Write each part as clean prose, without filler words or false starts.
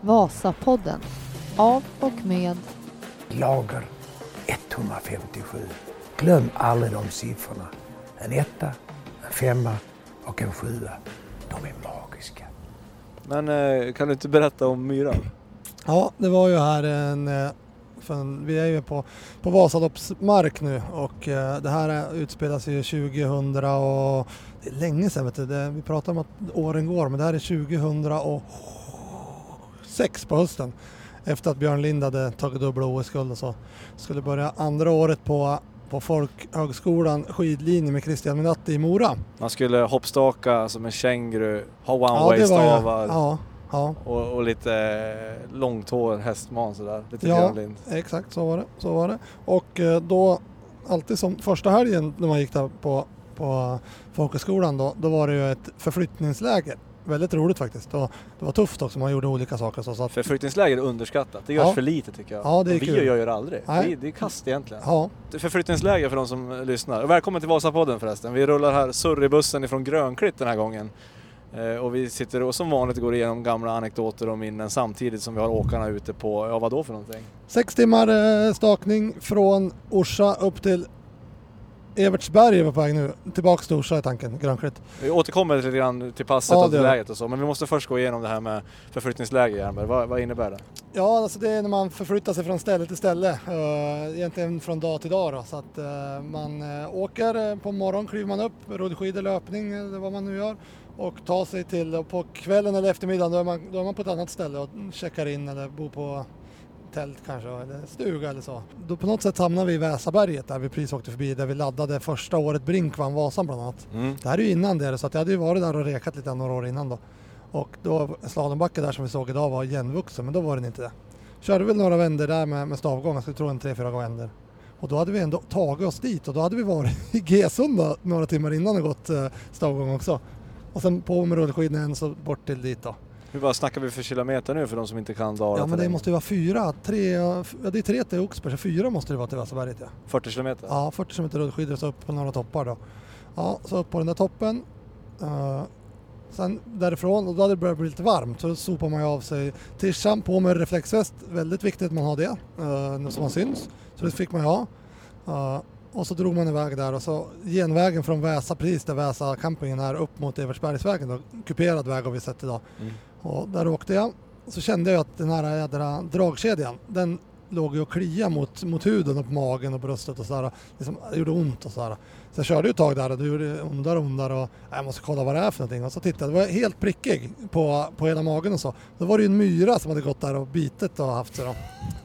Vasapodden. Av och med Lager 157. Glöm aldrig de siffrorna. En 1, en 5 och en 7. De är magiska. Men kan du inte berätta om myran? Ja, det var ju här vi är ju på Vasaloppsmark nu och det här utspelas ju 2000 och det är länge sedan, vet du. Vi pratar om att åren går, men det här är 2006 på hösten. Efter att Björn Lind hade tagit dubbla OS-guld och så. Skulle börja andra året på Folkhögskolan skidlinje med Christian Minatti i Mora. Man skulle hoppstaka som en känguru, ha one-way-stavar. Ja. Och lite långt hår, hästman sådär. Lite Ja, Lind. exakt så var det. Och då, alltid som första helgen när man gick där på Folkhögskolan då var det ju ett förflyttningsläger. Väldigt roligt faktiskt. Och det var tufft också, man gjorde olika saker. Så att Förflyttningsläger är underskattat. Det görs för lite tycker jag. Ja, det är vi kul. gör det aldrig. Det är kast egentligen. Ja. Förflyttningsläger för de som lyssnar. Och välkommen till Vasapodden förresten. Vi rullar här surribussen ifrån Grönklitt den här gången. Och vi sitter och som vanligt går igenom gamla anekdoter och minnen samtidigt som vi har åkarna ute på, vad då för någonting? 6 timmar stakning från Orsa upp till Evertsberg är vi på väg nu. Tillbaks till Orsa i tanken, Grönklitt. Vi återkommer lite grann till passet och till läget och så. Men vi måste först gå igenom det här med förflyttningsläger, Jernberg. Vad innebär det? Ja, alltså det är när man förflyttar sig från ställe till ställe. Egentligen från dag till dag då. Så att man åker på morgon, kliver man upp, rullskidor, löpning eller vad man nu gör. Och tar sig till, på kvällen eller eftermiddagen då är man på ett annat ställe och checkar in eller bor på tält kanske, eller stuga eller så. Då på något sätt hamnar vi i Väsaberget där vi precis åkte förbi, där vi laddade första året Brink vann Vasan bland annat. Det här är ju innan det, så att jag hade ju varit där och rekat lite några år innan då. Och då slalombacke där som vi såg idag var igenvuxen, men då var den inte det. Körde väl några vänder där med stavgång, jag skulle tro en 3-4 vänder. Och då hade vi ändå tagit oss dit och då hade vi varit i Gesunda några timmar innan och gått stavgång också. Och sen på med rullskidorna så bort till dit då. Vad snackar vi för kilometer nu för de som inte kan Dala? Ja, men det måste ju vara 3, det är 3 till Oxberg, så 4 måste det vara till Väsaberget. Ja. 40 kilometer? Ja, 40 kilometer rullskidor så upp på några toppar då. Ja, så upp på den där toppen. Sen därifrån, och då hade det börjat bli lite varmt, så sopar man ju av sig tishan på med reflexväst. Väldigt viktigt att man har det, så man syns. Så det fick man ju ha. Och så drog man iväg där och så genvägen från Väsa, precis där Väsa campingen är, upp mot Evertsbergsvägen då, kuperad väg har vi sett idag. Och där åkte jag, så kände jag att den här jädra dragkedjan, den låg ju och klia mot huden och på magen och bröstet och sådär, liksom, det gjorde ont och sådär. Så jag körde ju ett tag där och det gjorde ondare och jag måste kolla vad det är för någonting. Och så tittade, det var helt prickig på hela magen och så. Då var det ju en myra som hade gått där och bitet och haft sig då.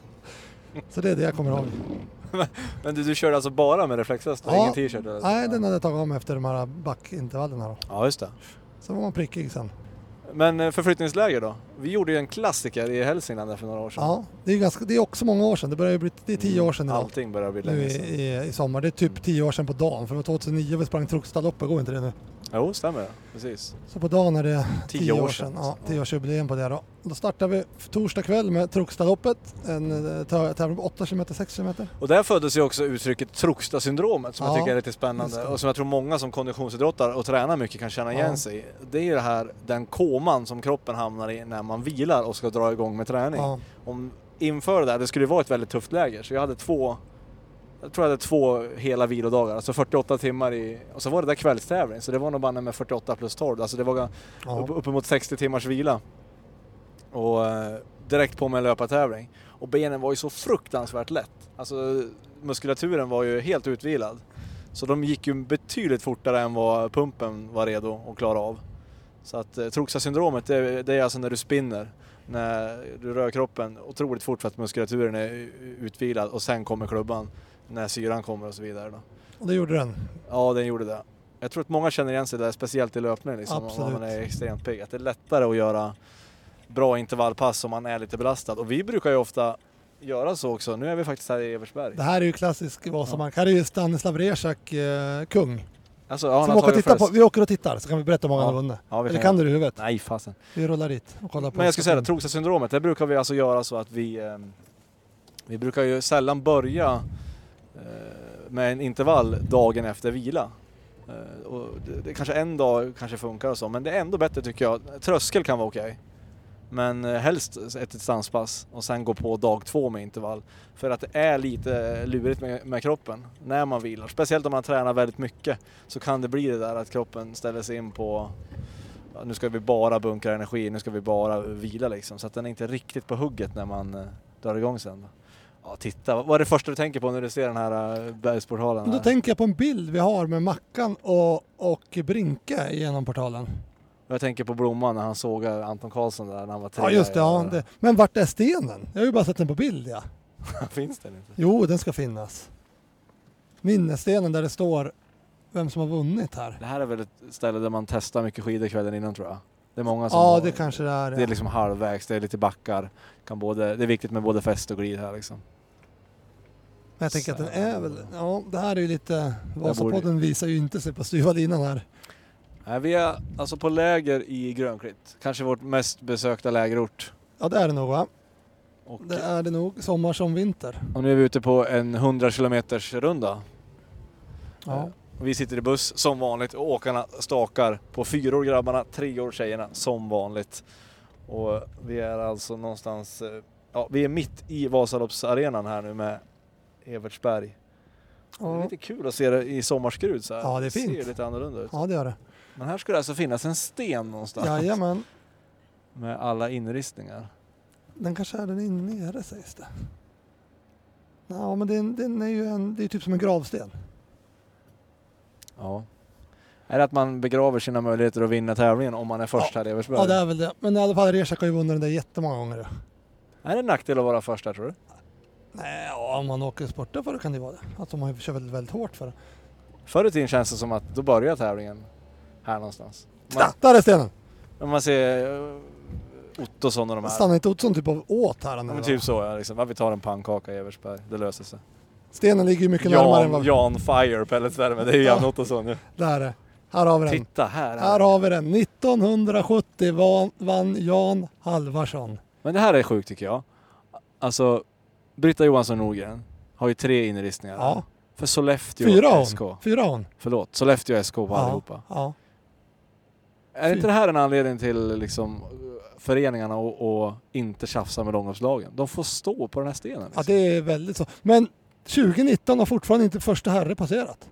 Så det är det jag kommer ihåg. Men du körde alltså bara med reflexväst och ingen t-shirt? Eller? Nej, den hade jag tagit om efter de här backintervallerna då. Ja, just det. Så var man prickig sen. Men förflyttningsläger då? Vi gjorde ju en klassiker i Hälsingland för några år sedan. Ja, det är också många år sedan. Det är 10 år sedan idag. Allting börjar bli länge sedan. I sommar. Det är typ 10 år sedan på dagen. För det var 2009 vi sprang Truckstaloppet, går inte det nu? Jo, stämmer det. Precis. Så på dagen är det 10 år sedan. Ja, 10-årsjubileum på det då. Då startar vi torsdag kväll med Truckstaloppet. En tävling på 8 km, 6 km. Och där föddes ju också uttrycket Trucksta-syndromet som jag tycker är lite spännande. Och som jag tror många som konditionsidrottar och tränar mycket kan känna igen sig i. Det är ju det här, den koman som kroppen hamnar i när man vilar och ska dra igång med träning. Ja. Inför det skulle det vara ett väldigt tufft läger. Så jag hade två hela vilodagar, alltså 48 timmar och så var det där kvällstävling, så det var nog bara med 48 plus 12, alltså det var uppemot 60 timmars vila och direkt på med en löpartävling, och benen var ju så fruktansvärt lätt, alltså muskulaturen var ju helt utvilad, så de gick ju betydligt fortare än vad pumpen var redo att klara av. Så att Truxa-syndromet det är alltså när du spinner, när du rör kroppen otroligt fort för att muskulaturen är utvilad, och sen kommer klubban när syran kommer och så vidare då. Och det gjorde den? Ja, den gjorde det. Jag tror att många känner igen sig där, speciellt i löpning liksom, om man är extremt pigg. Att det är lättare att göra bra intervallpass om man är lite belastad. Och vi brukar ju ofta göra så också. Nu är vi faktiskt här i Evertsberg. Det här är ju klassisk Vasamark. Här är ju Stanislav Rezak kung. Alltså, ja, vi åker och tittar så kan vi berätta hur många han har vunnit. Ja, eller kan du i huvudet? Nej, fasen. Vi rullar dit och kollar på. Men jag ska säga det, Truxa-syndromet, det brukar vi alltså göra så att vi brukar ju sällan börja med en intervall dagen efter vila. Och det kanske en dag kanske funkar och så, men det är ändå bättre tycker jag. Tröskel kan vara okej. Men helst ett distanspass och sen gå på dag 2 med intervall. För att det är lite lurigt med kroppen när man vilar. Speciellt om man tränar väldigt mycket så kan det bli det där att kroppen ställer sig in på nu ska vi bara bunkra energi, nu ska vi bara vila liksom. Så att den är inte riktigt på hugget när man drar igång sen. Ja, titta. Vad är det första du tänker på när du ser den här bergsportalen? Då tänker jag på en bild vi har med Mackan och Brinke genom portalen. Jag tänker på Blomman när han såg Anton Karlsson där när han var 3. Ja just det, ja. Men vart är stenen? Jag har ju bara sett den på bild, ja. Finns den inte? Jo, den ska finnas. Minnesstenen där det står vem som har vunnit här. Det här är väl ett ställe där man testar mycket skidor kvällen innan tror jag. Det är många som Ja, det kanske det är. Det är liksom halvvägs, det är lite backar. Det är viktigt med både fäst och glid här liksom. Men jag tänker att den är väl, ja det här är ju lite, Vasapodden visar ju inte sig på styva linan här. Nej, vi är alltså på läger i Grönklitt. Kanske vårt mest besökta lägerort. Ja det är det nog va? Och det är det nog, sommar som vinter. Och nu är vi ute på en 100 kilometers runda. Ja. Vi sitter i buss som vanligt och åkarna stakar på 4 år grabbarna, 3 år tjejerna som vanligt. Och vi är alltså någonstans, ja vi är mitt i Vasaloppsarenan här nu med Evertsberg. Ja. Det är lite kul att se det i sommarskrud så här. Ja det är fint. Det ser lite annorlunda ut. Ja det gör det. Men här skulle det alltså finnas en sten någonstans. Jajamän. Med alla inristningar. Den kanske är den inne nere sägs det. Ja men den är ju det är typ som en gravsten. Ja. Är det att man begraver sina möjligheter att vinna tävlingen om man är först här i Evertsberg? Ja det är väl det. Men i alla fall Reshak har ju vunnit den där jättemånga gånger. Är det en nackdel att vara först här tror du? Nej, ja, om man åker sporter för det kan det vara det. Alltså man kör väldigt, väldigt hårt för det. Förr i tiden känns det som att då börjar tävlingen här någonstans. Där är stenen! Om man ser Ottosson och de här. Stannar inte Ottosson typ av åt här? Men typ så ja, liksom. Vi tar en pannkaka i Evertsberg, det löser sig. Stenen ligger ju mycket närmare än vad... Jan Fire pelletsvärme, det är ju Jan Ottosson nu. Där är det. Här har vi den. Titta här. Här har vi den. 1970 vann Jan Halvarsson. Men det här är sjukt tycker jag. Alltså, Britta Johansson Norgren har ju 3 inristningar. Ja. För Sollefteå SK. 4 hon. Förlåt, Sollefteå SK på allihopa. Ja. Är inte det här en anledning till liksom föreningarna och inte tjafsa med långloppslagen? De får stå på den här stenen. Liksom. Ja, det är väldigt så. Men 2019 har fortfarande inte första herre passerat.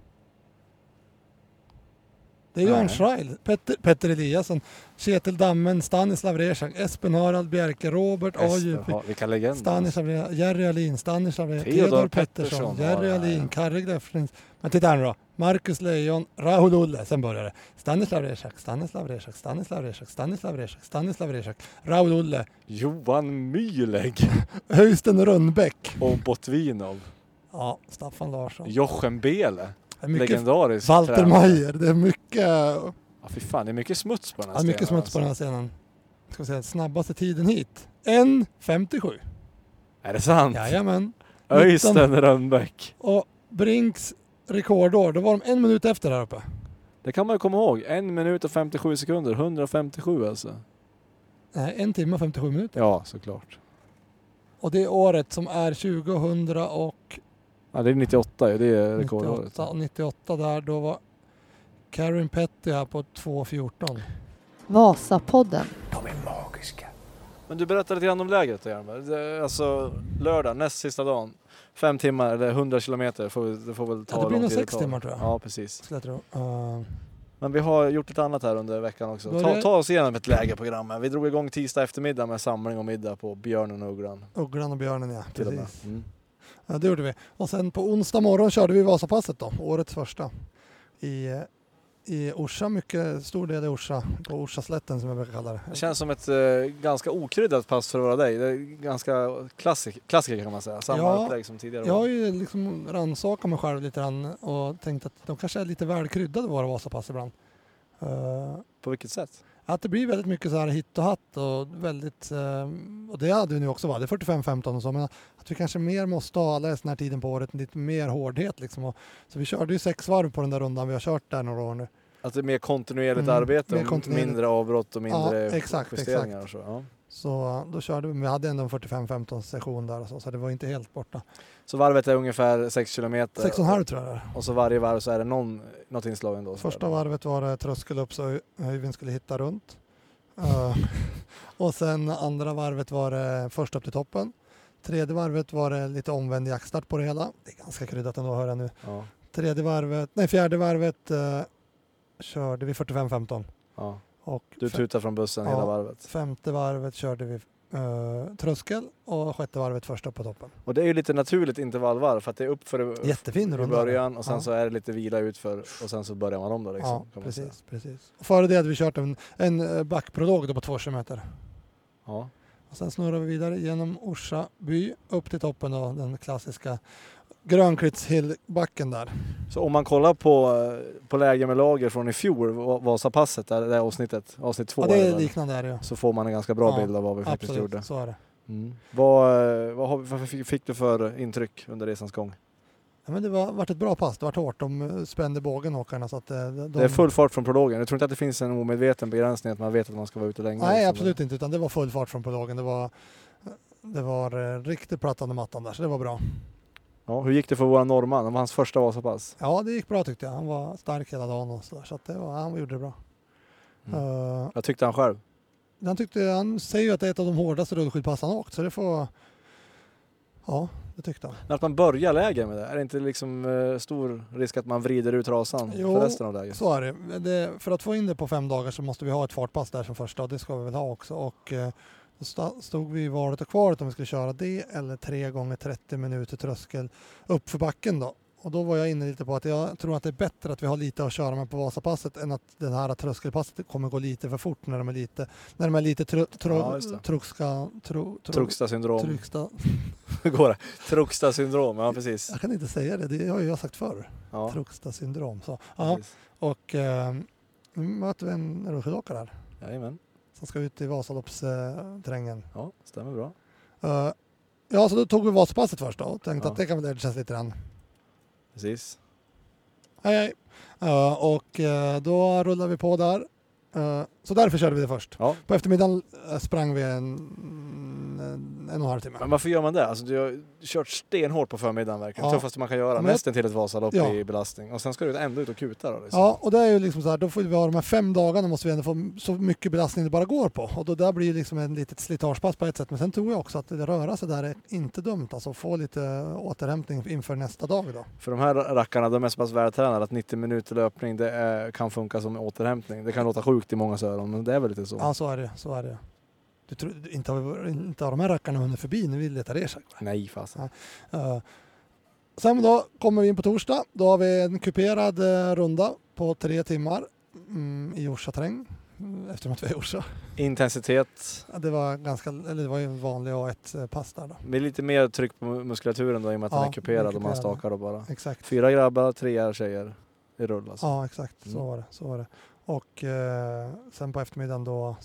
Det är Jan Schreil, Petter Eliasson, Kjetil Dammen, Stanislav Reshak, Espen Harald Bjerke, Robert A.J.P. Vilka legender. Stanislav, Jerry Alin, Stanislav Theodor Pettersson, Jerry Alin, Karre Grefflings. Men titta här nu då. Marcus Lejon, Rahul Ulle, sen börjar det. Stanislav Reshak, Stanislav Reshak, Stanislav Reshak, Stanislav Reshak, Stanislav Reshak, Rahul Ulle. Johan Myleg. Höysten Rönnbäck. Och Botvinov. Ja, Staffan Larsson. Jochen Bele. Mycket legendarisk Walter tränare. Mayer, det är mycket... Ja fy fan, det är mycket smuts på den här Ja, stenen. mycket smuts på den här scenen. Ska vi säga snabbaste tiden hit. 1.57. Är det sant? Jajamän. Höysten Rönnbäck. Och Brinks rekordår, då var de 1 minut efter där uppe. Det kan man ju komma ihåg. 1 minut och 57 sekunder. 157 alltså. Nej, 1 timme och 57 minuter. Ja, såklart. Och det året som är 2000 och... Ja, det är 98 ju. Det är rekordåret. 98 där, då var Karin Petty här på 2.14. Vasapodden. De är magiska. Men du berättade lite grann om lägret där, Hjalmar. Alltså lördag, näst sista dagen. 5 timmar eller 100 kilometer. Det får väl ta Ja, det blir nog 6 tar. timmar tror jag. Ja, precis. Skulle jag tro. Men vi har gjort ett annat här under veckan också. Ta oss igenom ett lägerprogram. Vi drog igång tisdag eftermiddag med samling och middag på Björnen och Ugglan. Ugglan och Björnen, ja. Till och med. Precis. Ja, det gjorde vi. Och sen på onsdag morgon körde vi Vasapasset då, årets första. I Orsa, mycket stor del i Orsa, på Orsaslätten som jag brukar kalla det. Det känns som ett ganska okryddat pass för att vara dig. Det är ganska klassiker kan man säga. Samma upplägg som tidigare. Jag har ju liksom rannsakat mig själv lite grann och tänkt att de kanske är lite väl kryddade våra Vasapass ibland. På vilket sätt? Att det blir väldigt mycket så här hit och hatt och väldigt, och det hade vi nu också, det är 45-15 och så, men att vi kanske mer måste ha alla den här tiden på året lite mer hårdhet liksom. Och, så vi körde ju 6 varv på den där rundan vi har kört där några år nu. Att det är mer kontinuerligt arbete mer och kontinuerligt. mindre avbrott och mindre exakt. justeringar och så. Ja. Så då körde vi hade ändå en 45-15 session där och så det var inte helt borta. Så varvet är ungefär 6 kilometer? 6,5 tror jag det är. Och så varje varv så är det något inslag ändå? Första varvet var det tröskel upp så Öyvind skulle hitta runt. Och sen andra varvet var det först upp till toppen. Tredje varvet var det lite omvänd jaktstart på det hela. Det är ganska kryddat ändå, hör jag nu. Ja. Fjärde varvet körde vi 45-15. Ja. Och Du tutar från bussen hela varvet. Femte varvet körde vi tröskel och sjätte varvet först upp på toppen. Och det är ju lite naturligt intervallvarv för att det är upp för Jättefin i runda. början och sen så är det lite vila utför och sen så börjar man om då liksom. Ja, precis. Och före det hade vi kört en backprolog då på 2 kilometer. Ja. Och sen snurrar vi vidare genom Orsa by upp till toppen och den klassiska Grönklittshillbacken där. Så om man kollar på läge med lager från i fjol, Vasapasset, där det avsnitt 2. Ja, det är liknande där, ja. Så får man en ganska bra bild av vad vi faktiskt absolut, gjorde. Så är det. Mm. Vad fick du för intryck under resans gång? Ja, men det varit ett bra pass, det var hårt. De spände bågen åkarna. Så att det är full fart från prologen. Jag tror inte att det finns en omedveten begränsning att man vet att man ska vara ute länge. Nej, absolut inte. Utan det var full fart från prologen. Det var riktigt platt under mattan där, så det var bra. Ja, hur gick det för våra norrman? Det var hans första Vasapass. Ja, det gick bra tyckte jag. Han var stark hela dagen och så där, så att han gjorde det bra. Jag tyckte han själv. Han säger ju att det är ett av de hårdaste rullskidpass han åkt, så det får... Ja, det tyckte han. Men att man börjar lägen med det, är det inte liksom stor risk att man vrider ut rasan för resten av läget? Så är det. För att få in det på 5 dagar så måste vi ha ett fartpass där som första, och det ska vi väl ha också. Och då stod vi i valet och kvalet om vi skulle köra det eller 3 gånger 30 minuter tröskel upp för backen då. Och då var jag inne lite på att jag tror att det är bättre att vi har lite att köra med på Vasapasset än att den här tröskelpasset kommer gå lite för fort när de är lite Truxta syndrom. Truxta. Truxta syndrom, ja precis. Jag kan inte säga det har jag sagt förr. Ja. Truxta syndrom. Så. Ja. Och nu möter vi en rullskidåkare här. Jajamän. Som ska ut i Vasaloppsterrängen. Ja, stämmer bra. Ja, så då tog vi Vasapasset först då och tänkte att det kan väl kännas lite grann. Precis. Hej. Och då rullade vi på där. Så därför körde vi det först. Ja. På eftermiddagen sprang vi en och en halv timme. Men varför gör man det? Alltså, du har kört stenhårt på förmiddagen verkligen. Tuffaste man kan göra. Nästan till ett Vasalopp i belastning. Och sen ska du ändå ut och kuta då. Liksom. Ja, och det är ju liksom så här, då får vi ha de här 5 dagarna måste vi ändå få så mycket belastning det bara går på. Och då där blir det liksom en litet slitagepass på ett sätt. Men sen tror jag också att det röra sig där är inte dumt. Alltså få lite återhämtning inför nästa dag då. För de här rackarna, de är så pass vältränade att 90 minuter löpning kan funka som återhämtning. Det kan låta sjukt i många öron, men det är väl lite så. Ja, så är det. Du tror inte har de här rackarna hunnit förbi när vi letar ersätt? Nej, fasen. Sen då kommer vi in på torsdag. Då har vi en kuperad runda på 3 timmar i Orsa-terräng. Eftersom att vi är i Orsa. Intensitet? Ja, det var ju en vanlig A1-pass där då. Med lite mer tryck på muskulaturen då i och med att den är kuperad och man stakar då bara. Exakt. 4 grabbar, 3 tjejer i rull alltså. Ja, exakt. Så var det. Och sen på eftermiddagen då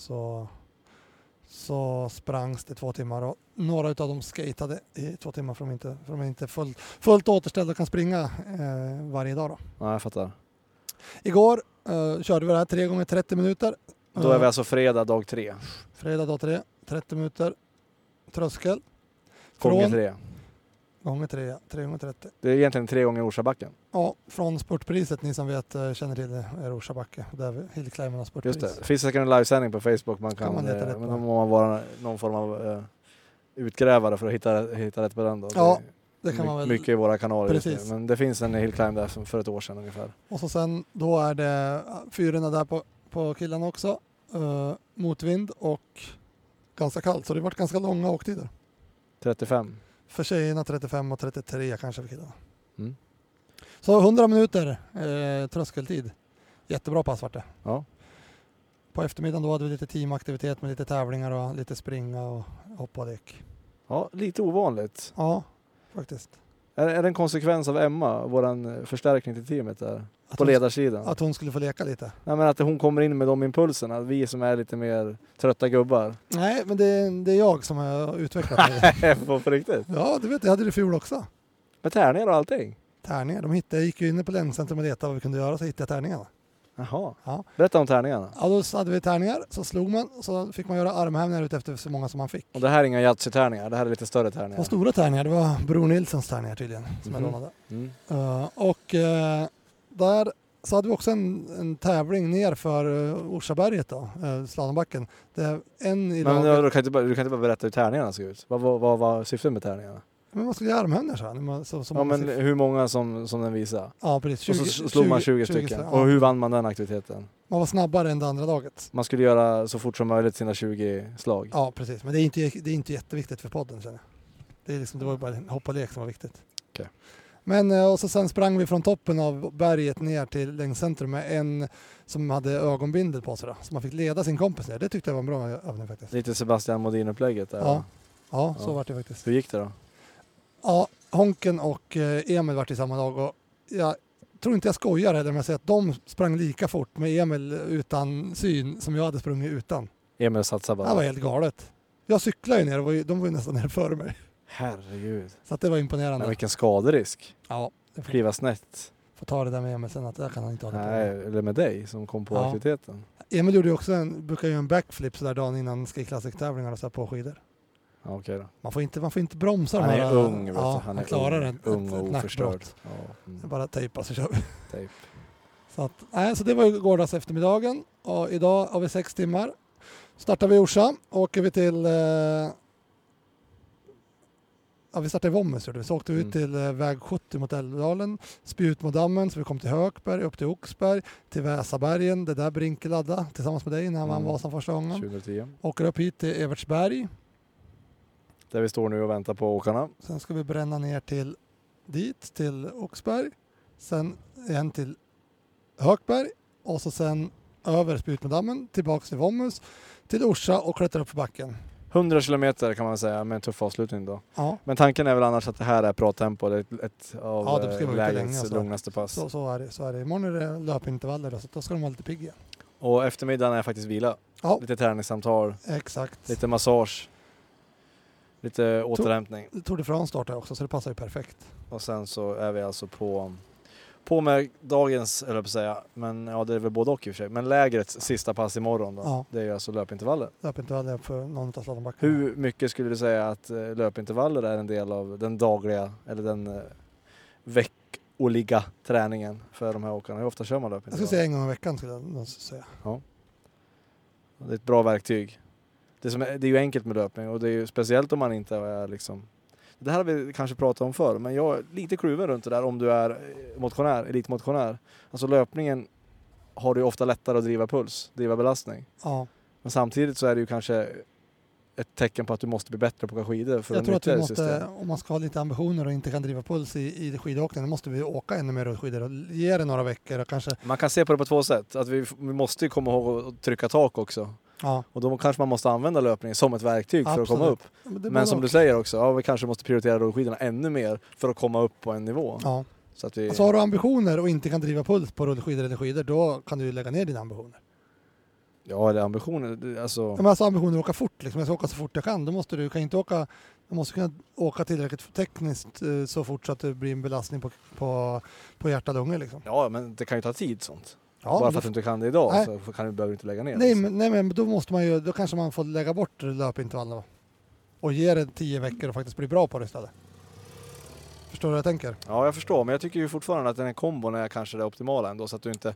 så sprangs det 2 timmar och några av dem skatade i 2 timmar för de är inte fullt återställda och kan springa varje dag då. Ja, jag fattar. Igår körde vi det här 3 gånger 30 minuter. Då är vi alltså fredag dag 3. Fredag dag 3, 30 minuter tröskel. Gånger 3. Gånger 3, 3 gånger 30. Det är egentligen 3 gånger Orsabacken. Ja, från spurtpriset, ni som vet känner till det, är Orsabacke. Där Hillclimbernas spurtpris. Just det. Finns säkert en livesändning på Facebook. Man kan men då må man vara någon form av utgrävare för att hitta rätt på den då. Ja, det kan man väl. Mycket i våra kanaler just nu. Men det finns en Hillclimb där för ett år sedan ungefär. Och så sen då är det fyrorna där på killarna också. Motvind och ganska kallt. Så det har varit ganska långa åktider. 35. För tjejerna 35 och 33 kanske för killarna. Mm. Så 100 minuter tröskeltid. Jättebra pass vart det. Ja. På eftermiddagen då hade vi lite teamaktivitet med lite tävlingar och lite springa och hoppa och lek. Ja, lite ovanligt. Ja, faktiskt. Är det en konsekvens av Emma, våran förstärkning till teamet där? På ledarsidan? Att hon skulle få leka lite? Nej, men att hon kommer in med de impulserna. Vi som är lite mer trötta gubbar. Nej, men det är jag som har utvecklat det. På riktigt? Ja, du vet, jag hade det i fjol också. Med tärningar och allting? Tärningar, jag gick ju in på Länscentrum och letade vad vi kunde göra, så hittade jag tärningarna. Jaha, ja. Berätta om tärningarna. Ja, då hade vi tärningar, så slog man och så fick man göra armhävningar ut efter så många som man fick. Och det här är inga Yatzy-tärningar, det här är lite större tärningar. Och stora tärningar, det var Bror Nilssons tärningar tydligen som jag lånade. Mm. Och där så hade vi också en tävling ner för Orsaberget då, slalombacken. Det är en i Men laget. du kan inte bara berätta hur tärningarna ser ut. Vad var syftet med tärningarna? Men man skulle göra armhänder så här. Ja, men hur många som den visar? Ja, precis. Och så slog man 20 stycken. ja. Och hur vann man den aktiviteten? Man var snabbare än det andra laget. Man skulle göra så fort som möjligt sina 20 slag. Ja, precis. Men det är inte jätteviktigt för podden, känner jag. Det var ju bara en hopp och lek som var viktigt. Okay. Men och så sen sprang vi från toppen av berget ner till längdcentrum med en som hade ögonbindel på sig då. Så man fick leda sin kompis ner. Det tyckte jag var en bra övning faktiskt. Lite Sebastian Modin-upplägget där. Ja, så var det faktiskt. Hur gick det då? Ja, Honken och Emil var i samma lag och jag tror inte jag skojar eller om jag säger att de sprang lika fort med Emil utan syn som jag hade sprungit utan. Emil satsade bara. Det var helt galet. Jag cyklade ju ner och de var ju nästan ner före mig. Herregud. Så att det var imponerande. Men vilken skaderisk. Ja. Kliva snett. Får ta det där med Emil sen att det kan han inte hålla på Nej, med. eller med dig som kom på aktiviteten. Emil gjorde ju också brukar göra en backflip så där dagen innan Ski Classic-tävlingar och så här på skidor. Ja, okej då. Man får inte bromsa. Han är ung, vet du. Han klarar ett och oförstörd. Ja, Det är bara tejpa så kör vi. Tejp. Så det var ju gårdags eftermiddagen och idag har vi 6 timmar. Startar vi i Orsa, åker vi till vi startade i Vommes. Så åkte vi ut till väg 70 mot Älvdalen, spjut mot dammen så vi kom till Hökberg, upp till Oxberg, till Väsabergen, det där Brinkeladda tillsammans med dig när man var som första gången. 2010. Åker upp hit till Evertsberg. Där vi står nu och väntar på åkarna. Sen ska vi bränna ner till Oxberg. Sen igen till Hökberg och så sen över Spjutmedammen tillbaks till Vommus till Orsa och klättra upp för backen. 100 kilometer kan man säga med en tuff avslutning då. Ja. Men tanken är väl annars att det här är bra tempo. Det är ett av lägets lugnaste pass. Så är det. Imorgon är det löpintervaller så då ska de vara lite pigga. Och eftermiddagen är faktiskt vila. Ja. Lite träningssamtal. Exakt. Lite massage. Lite återhämtning. Tour de France startar också så det passar ju perfekt. Och sen så är vi alltså på med dagens, eller på att säga, men ja det är väl både och i och för sig. Men lägrets sista pass imorgon då. Ja. Det är ju alltså löpintervaller. Löpintervaller för någon av slalombackarna. Hur mycket skulle du säga att löpintervaller är en del av den dagliga eller den veckoliga träningen för de här åkarna? Hur ofta kör man löpintervaller? Jag skulle säga en gång i veckan skulle jag säga. Ja. Det är ett bra verktyg. Det är ju enkelt med löpning och det är ju speciellt om man inte är liksom... Det här har vi kanske pratat om förr, men jag är lite kluven runt det där om du är elitmotionär. Alltså löpningen har du ofta lättare att driva belastning. Ja. Men samtidigt så är det ju kanske ett tecken på att du måste bli bättre på att åka skidor. Jag tror att vi måste, om man ska ha lite ambitioner och inte kan driva puls i skidåkningen, då måste vi åka ännu mer skidor och ge det några veckor. Och kanske... Man kan se på det på 2 sätt. Att vi måste komma ihåg att trycka tak också. Ja. Och då kanske man måste använda löpningen som ett verktyg för att komma upp. Men som du säger också, vi kanske måste prioritera rullskidorna ännu mer för att komma upp på en nivå. Ja. Så att vi... Alltså har du ambitioner och inte kan driva puls på rullskidor eller skidor, då kan du lägga ner dina ambitioner. Ja, eller ambitioner. Alltså... Men alltså ambitioner att åka fort. Liksom. Jag ska åka så fort jag kan. Då måste du måste kunna åka tillräckligt tekniskt så fort så att det blir en belastning på hjärta och lungor. Liksom. Ja, men det kan ju ta tid sånt. Ja, bara för att du inte kan det idag så behöver du inte lägga ner. Nej, men då kanske man får lägga bort löpintervallerna och ge det 10 veckor och faktiskt bli bra på det istället. Förstår du vad jag tänker? Ja, jag förstår. Men jag tycker ju fortfarande att den här kombon är kanske det optimala ändå, så att du inte...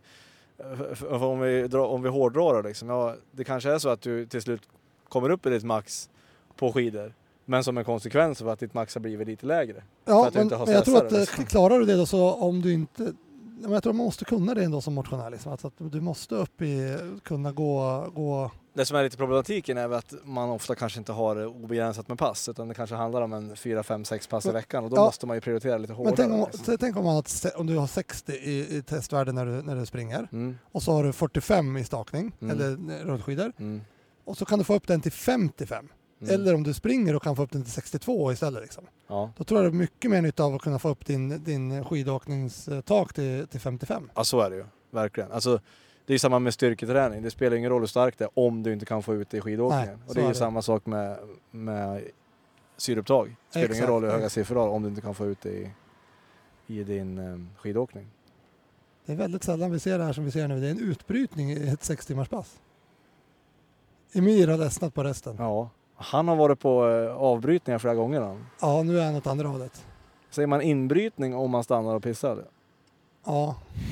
Om vi hårdrar det liksom. Ja, det kanske är så att du till slut kommer upp i ditt max på skidor. Men som en konsekvens av att ditt max har blivit lite lägre. Ja, men jag tror att liksom. Klarar du det då så om du inte... Men jag tror man måste kunna det ändå som motionär. Liksom. Alltså att du måste kunna gå... Det som är lite problematiken är att man ofta kanske inte har obegränsat med pass. Utan det kanske handlar om en 4, 5, 6 pass i veckan. Och då måste man ju prioritera lite hårdare. Men tänk om du har 60 i testvärde när du springer. Och så har du 45 i stakning eller rullskidor. Och så kan du få upp den till 55. Eller om du springer och kan få upp den till 62 istället. Liksom. Ja. Då tror jag det är mycket mer nytta av att kunna få upp din skidåkningstak till 55. Ja, så är det ju. Verkligen. Alltså, det är samma med styrketräning. Det spelar ingen roll hur stark det är om du inte kan få ut det i skidåkningen. Nej, och det är ju samma sak med syreupptag. Det spelar ingen roll hur höga siffror om du inte kan få ut det i din skidåkning. Det är väldigt sällan vi ser det här som vi ser nu. Det är en utbrytning i ett 6 timmars pass. Emir har ledsnat på resten. Ja. Han har varit på avbrytningar flera gånger. Han. Ja, nu är han åt andra hållet. Säger man inbrytning om man stannar och pissar? Ja,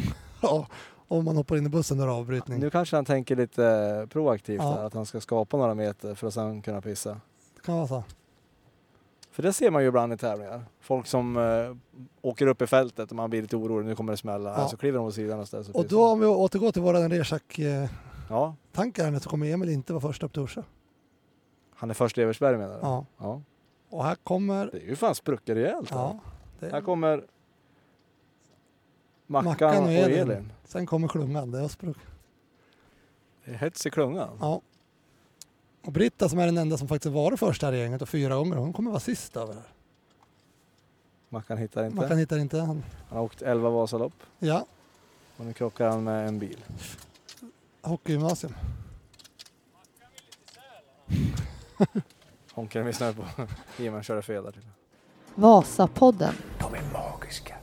Ja, om man hoppar in i bussen när det är avbrytning. Nu kanske han tänker lite proaktivt där, att han ska skapa några meter för att sedan kunna pissa. Det kan vara så. För det ser man ju ibland i tävlingar. Folk som åker upp i fältet och man blir lite orolig, nu kommer det smälla. Så kliver de åt sidan och ställs upp. Och då om vi återgår till våra Reschak-tankar så kommer Emil inte vara först upp Torsa. Han är först i Eversberg menar du? Ja. Och här kommer... Det är ju fan spruckor rejält. Ja. Här kommer Mackan och Elin. Sen kommer klungan, det är spruck. Det är hets i klungan. Ja. Och Britta som är den enda som faktiskt var först här i gänget och 4 gånger, hon kommer vara sist över här. Mackan hittar inte. Mackan hittar inte. Han har åkt 11 Vasalopp. Ja. Och nu krockar han med en bil. Hockeygymnasium. Honkar vi snö på. Jimman körde fel där till. Vasapodden. De är magiska.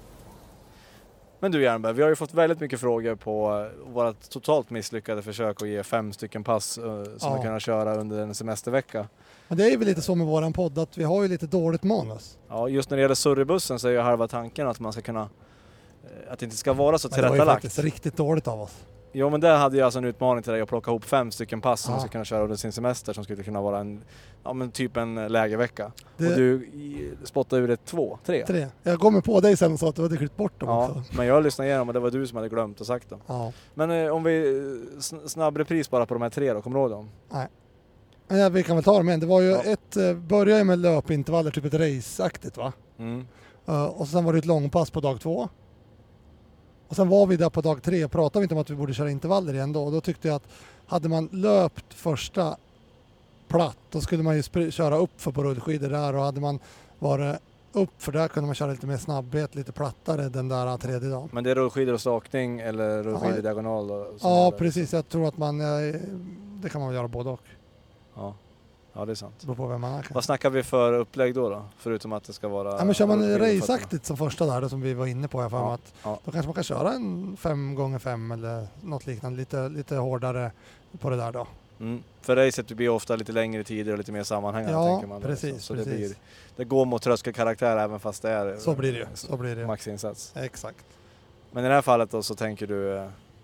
Men du Jernberg, vi har ju fått väldigt mycket frågor på vårt totalt misslyckade försök att ge 5 stycken pass som vi kan köra under en semestervecka. Men det är väl lite så med våran podd att vi har ju lite dåligt manus. Ja, just när det gäller surrebussen så är ju halva tanken att man ska kunna, att det inte ska vara så tillrättalagt. Det var ju faktiskt riktigt dåligt av oss. Jo, men där hade jag alltså en utmaning till dig att plocka ihop 5 stycken pass som man ska kunna köra under sin semester som skulle kunna vara en, typ en lägervecka. Och du spottade ur det 2, 3. 3. Jag går med på dig sen och sa att du hade klippt bort dem också. Men jag lyssnade igenom och det var du som hade glömt och sagt dem. Ja. Men om vi snabb repris bara på de här 3 då, kommer du ihåg dem? Nej. Men vi kan väl ta dem igen. Det var ju började med löpintervaller, typ ett raceaktigt va? Mm. Och sen var det ett långpass på dag 2. Och sen var vi där på dag 3 och pratade vi inte om att vi borde köra intervaller igen då. Och då tyckte jag att hade man löpt första platt då skulle man ju köra upp för på rullskidor där. Och hade man varit upp för där kunde man köra lite mer snabbhet, lite plattare den där tredje dagen. Men det är rullskidor och stakning eller rullskidor diagonal? Då, ja, precis. Jag tror att det kan man göra både och. Ja, det är sant. Det beror på vem man är. Vad snackar vi för upplägg då? Förutom att det ska vara... Ja, men kör man raceaktigt som första där då, som vi var inne på. Då kanske man kan köra en 5x5 eller något liknande. Lite hårdare på det där då. Mm. För racet blir ofta lite längre tider och lite mer sammanhängande. Ja, tänker man. precis. Så precis. Det går mot tröskelkaraktär även fast det är så blir det. Maxinsats. Exakt. Men i det här fallet då så tänker du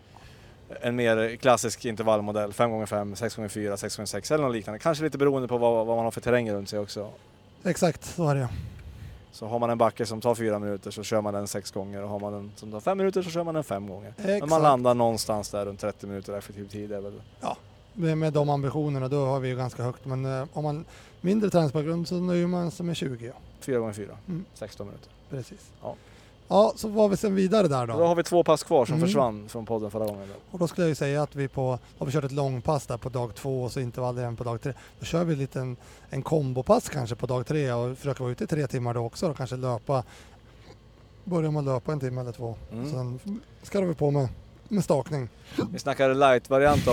en mer klassisk intervallmodell, 5x5, 6x4, 6x6 eller något liknande. Kanske lite beroende på vad man har för terräng runt sig också. Exakt, så är det. Så har man en backe som tar 4 minuter så kör man den 6 gånger och har man en som tar 5 minuter så kör man den 5 gånger. Exakt. Men man landar någonstans där runt 30 minuter effektiv tid. Är väl... Ja, med de ambitionerna då har vi ju ganska högt. Men om man mindre träningsbakgrund så nöjer man sig med 20. 4x4, 16 minuter. Precis. Ja, så var vi sen vidare där då. Då har vi 2 pass kvar som försvann från podden förra gången. Och då skulle jag ju säga att vi har kört ett långpass där på dag 2 och så intervaller igen på dag 3. Då kör vi lite en kombopass kanske på dag 3 och försöker vara ute i 3 timmar då också och kanske börjar man löpa 1 timme eller 2. Sen ska vi på med stakning. Vi snackar light-variant av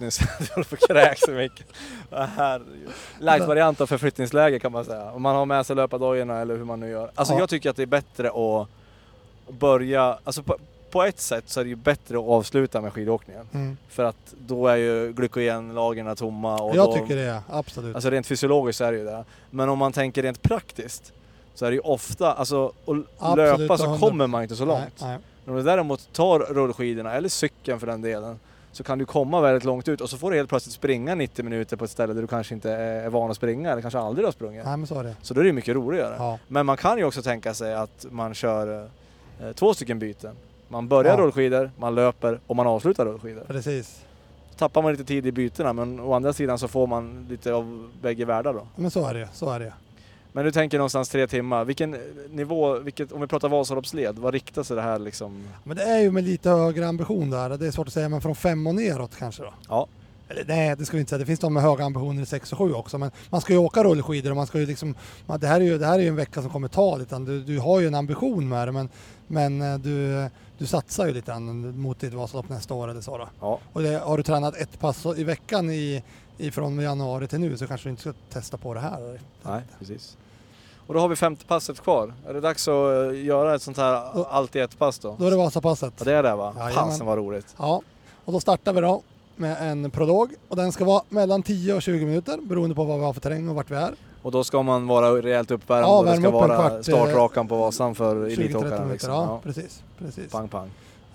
light-variant av förflyttningsläge kan man säga. Om man har med sig löpardojorna eller hur man nu gör. Alltså jag tycker att det är bättre att börja, alltså på ett sätt så är det ju bättre att avsluta med skidåkningen. För att då är ju glykogenlagren tomma. Och jag tycker det, absolut. Alltså rent fysiologiskt så är det ju det. Men om man tänker rent praktiskt så är det ju ofta, alltså att löpa så kommer man inte så långt. Nej. Om du däremot tar rullskidorna eller cykeln för den delen så kan du komma väldigt långt ut och så får du helt plötsligt springa 90 minuter på ett ställe där du kanske inte är van att springa eller kanske aldrig har sprungit. Nej, men så är det. Så då är det mycket roligare. Ja. Men man kan ju också tänka sig att man kör 2 stycken byten. Man börjar rullskidor, man löper och man avslutar rullskidor. Precis. Tappar man lite tid i bytena men å andra sidan så får man lite av bägge världar då. Men så är det. Men du tänker någonstans 3 timmar. Vilken nivå, om vi pratar Vasaloppsled, vad riktar sig det här liksom? Men det är ju med lite högre ambition där. Det är svårt att säga, men från 5 och neråt kanske då. Ja. Eller, nej, det ska vi inte säga. Det finns de med höga ambitioner i 6 och 7 också. Men man ska ju åka rullskidor och man ska ju liksom... Det här är ju en vecka som kommer ta lite. Du har ju en ambition med det, men du satsar ju lite mot ditt Vasalopp nästa år eller så då. Ja. Och har du tränat ett pass i veckan från januari till nu så kanske du inte ska testa på det här. Nej, precis. Och då har vi 5:e passet kvar. Är det dags att göra ett sånt här allt i ett pass då? Då är det Vasapasset. Ja, det är det va? Ja, Passen var roligt. Ja, och då startar vi då med en prolog. Och den ska vara mellan 10 och 20 minuter beroende på vad vi har för terräng och vart vi är. Och då ska man vara rejält uppvärmd och det ska vara startrakan på Vasan för elitåkaren. Liksom. Ja, precis. Pang, pang.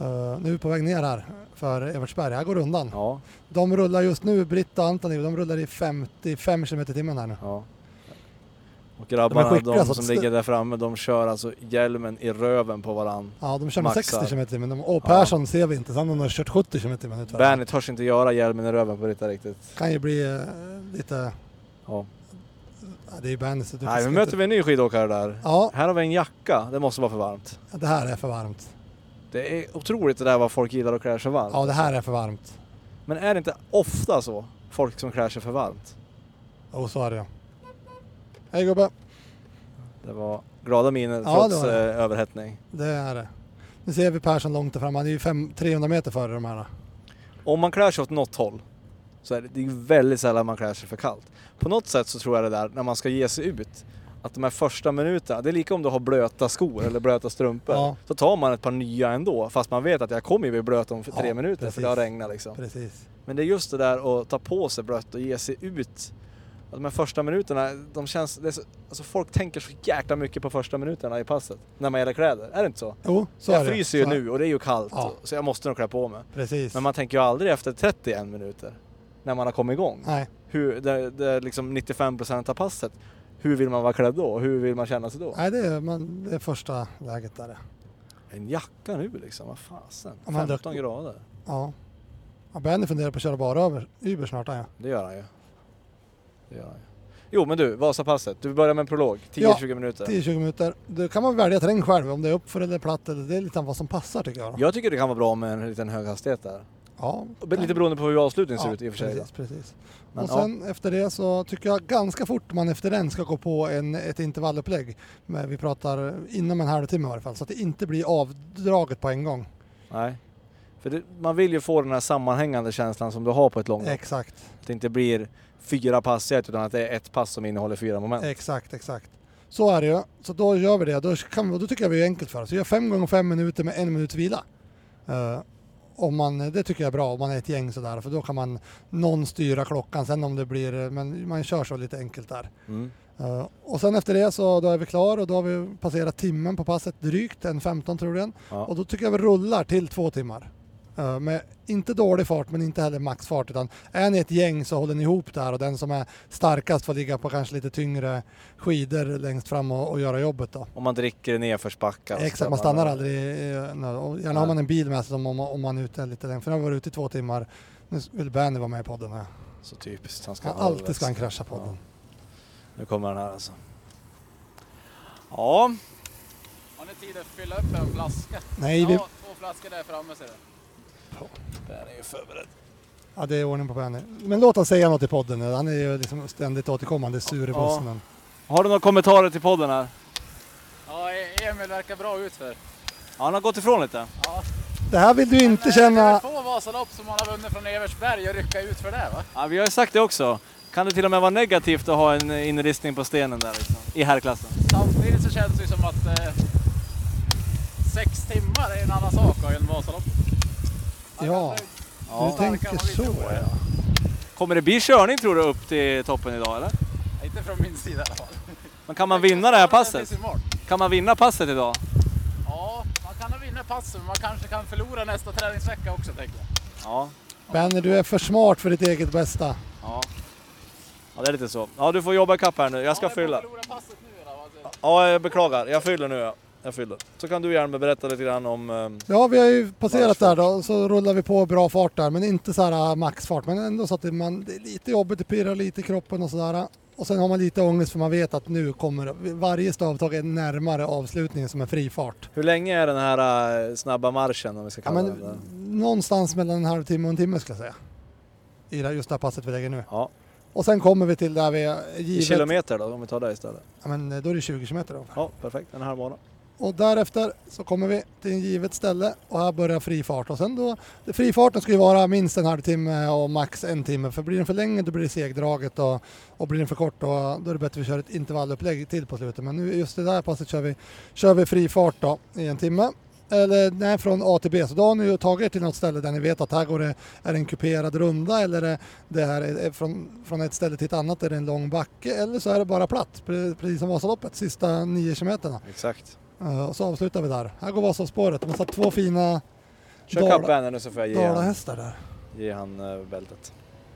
Nu är vi på väg ner här för Evertsberg. Här går rundan. Ja. De rullar just nu, Britta och Antoni, de rullar i 55 km i timmen här nu. Ja. Och grabbarna, de som ligger där framme, de kör alltså hjälmen i röven på varann. Ja, de kör med 60 km i timmen. Och Persson ser vi inte, så han har kört 70 km i timmen. Bernie törs inte göra hjälmen i röven på Britta riktigt. Kan ju bli lite... Ja. Det är ju Bernie. Nej, nu möter vi en ny skidåkare där. Ja. Här har vi en jacka, det måste vara för varmt. Det här är för varmt. Det är otroligt det där vad folk gillar att klä sig varmt. Ja, det här är för varmt. Men är det inte ofta så? Folk som klär sig för varmt? Jo, så är det. Hej gubbe. Det var glada miner trots överhettning. Det är det. Nu ser vi Persson långt där fram. Han är ju 300 meter före de här. Om man klär sig åt något håll så är det väldigt sällan man klär sig för kallt. På något sätt så tror jag det där när man ska ge sig ut, att de här första minuterna, det är lika om du har blöta skor eller blöta strumpor. Ja. Så tar man ett par nya ändå, fast man vet att jag kommer ju bli blöt om 3 minuter, precis. För det har regnat liksom. Precis. Men det är just det där att ta på sig blött och ge sig ut. Att de här första minuterna, de känns, alltså folk tänker så jäkla mycket på första minuterna i passet när man gäller kläder, är det inte så? Jo, så jag är det. fryser ju nu och det är ju kallt, så jag måste nog klä på mig. Precis. Men man tänker ju aldrig efter 31 minuter när man har kommit igång. Nej. Det är liksom 95% av passet. Hur vill man vara klädd då? Hur vill man känna sig då? Nej, det är första läget där. En jacka nu liksom, vad fasen? 15 grader. Ja. Benny funderar på att köra bara Uber snart. Ja. Det gör han ju. Jo, men du, Vasapasset. Du börjar med en prolog. 10-20 minuter. 10-20 minuter. Du kan man välja terräng själv, om det är uppför eller platt. Eller det är lite vad som passar tycker jag. Jag tycker det kan vara bra med en liten hög hastighet där. Ja. Lite beroende på hur avslutningen ser ut i och för sig. Precis. Men, och sen efter det så tycker jag ganska fort man efter den ska gå på ett intervallupplägg. Men vi pratar inom en halvtimme i varje fall, så att det inte blir avdraget på en gång. Nej, för man vill ju få den här sammanhängande känslan som du har på ett långlopp. Exakt. Att det inte blir 4 pass utan att det är ett pass som innehåller 4 moment. Exakt. Så är det ju. Så då gör vi det. Då tycker jag vi är enkelt för oss. Vi gör 5 gånger 5 minuter med 1 minuts vila. Det tycker jag är bra om man är ett gäng sådär, för då kan någon styra klockan sen om det blir, men man kör så lite enkelt där. Och sen efter det så då är vi klar och då har vi passerat timmen på passet, drygt 1:15 troligen. Och då tycker jag vi rullar till 2 timmar. Med inte dålig fart men inte heller maxfart, utan är ni ett gäng så håller ni ihop där och den som är starkast får ligga på kanske lite tyngre skidor längst fram och göra jobbet då. Om man dricker nedförsbackar. Exakt, man stannar aldrig. Och gärna har man en bil med sig om man är ute lite längre. För nu har vi varit ute i 2 timmar. Nu vill Benny vara med i podden här. Så typiskt. Alltid ska han krascha podden. Ja. Nu kommer den här alltså. Ja. Har ni tid att fylla upp en flaska? Nej, 2 flaskor där framme ser du. Ben är ju förberedd. Ja, det är ordning på Benny. Men låt oss säga något i podden. Han är ju liksom ständigt återkommande sur i bussen. Har du några kommentarer till podden här? Ja, Emil verkar bra ut för. Ja, han har gått ifrån lite. Ja. Det här vill du inte känna... Det är 2 Vasalopp som han har vunnit från Evertsberg och rycka ut för det, va? Ja, vi har ju sagt det också. Kan det till och med vara negativt att ha en inristning på stenen där liksom, i herrklassen? Samtidigt så känns det som att 6 timmar är en annan sak och en Vasalopp. Ja, du tänker så. Ja. Kommer det bli körning tror du upp till toppen idag eller? Inte från min sida i alla fall. Men kan man vinna det här passet? Kan man vinna passet idag? Ja, man kan vinna passet, men man kanske kan förlora nästa träningsvecka också, tänker jag. Ja. Benny, du är för smart för ditt eget bästa. Ja. Ja, det är lite så. Ja, du får jobba ikapp här nu. Jag ska fylla. Jag förlora passet nu då. Ja, jag beklagar. Jag fyller nu. Ja. Jag fyller. Så kan du gärna berätta lite grann om... Ja, vi har ju passerat där då, så rullar vi på bra fart där, men inte så här maxfart, men ändå så att det är lite jobbigt, det pirrar lite i kroppen och sådär. Och sen har man lite ångest för man vet att nu kommer varje stavtag är närmare avslutningen som är fri fart. Hur länge är den här snabba marschen om vi ska kalla det? Någonstans mellan en halvtimme och en timme skulle jag säga. I just det här passet vi lägger nu. Ja. Och sen kommer vi till där vi är givet... kilometer då, om vi tar det istället? Ja, men då är det 20 kilometer då. Ja, perfekt. En halv månad. Och därefter så kommer vi till en givet ställe och här börjar fri fart. Och sen då, frifarten ska ju vara minst en halvtimme och max 1 timme. För blir den för länge då blir det segdraget och blir den för kort då är det bättre att vi kör ett intervallupplägg till på slutet. Men nu just det där passet kör vi fri fart då i 1 timme. Eller nej, från A till B. Så då har ni ju tagit er till något ställe där ni vet att här är det en kuperad runda eller det här är från ett ställe till ett annat är det en lång backe eller så är det bara platt. Precis som Vasaloppet, sista 9 kilometerna. Exakt. Och så avslutar vi där. Här går Vasaspåret. De har satt 2 fina Kör kapp Werner nu så får jag Dalahästar där. Ge han bältet.